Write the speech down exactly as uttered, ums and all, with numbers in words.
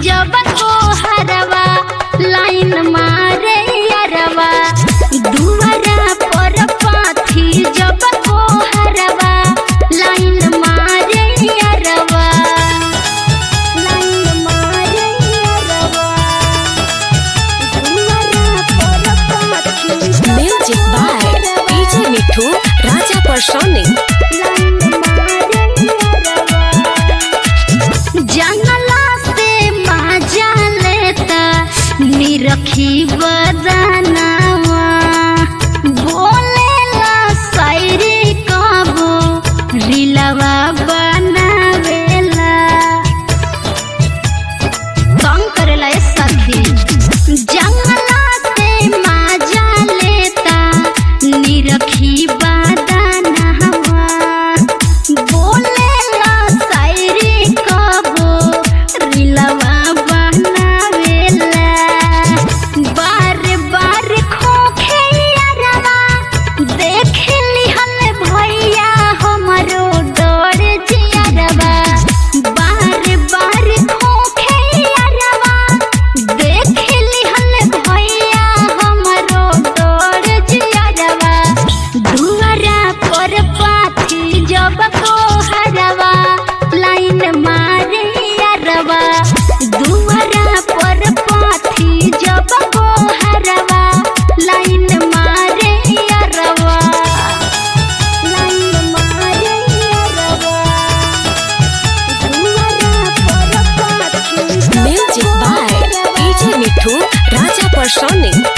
जब को हरवा लाइन मारे यारवा दुआरा पर पाथी जब को हरवा लाइन मारे यारवा लाइन मारे यारवा दुआरा पर पाथी music by DJ Mithu Raja Parsoni. जंगला से माजा लेता निरखी बदनावा बोलेला शायरी कबो रिलवा बनावेला तंग करेला ए सखी। जंगला से माजा लेता निरखी बदनावा बोलेला शायरी कबो रिलवा बनावेला बार बार खोखे यारवा देख लिहल भैया हमरो डर जियरवा बार बार खोखे यारवा देख लिहल भैया हमरो डर जियरवा दुआरा पर पाथी जब को हरवा लाइन मारे यारवा दुआरा पर पाथी जब को हरवा लाइन मारे यारवा लाइन मारे यारवा दुआरा पर पाथी music by DJ Mithu Raja परसोनी।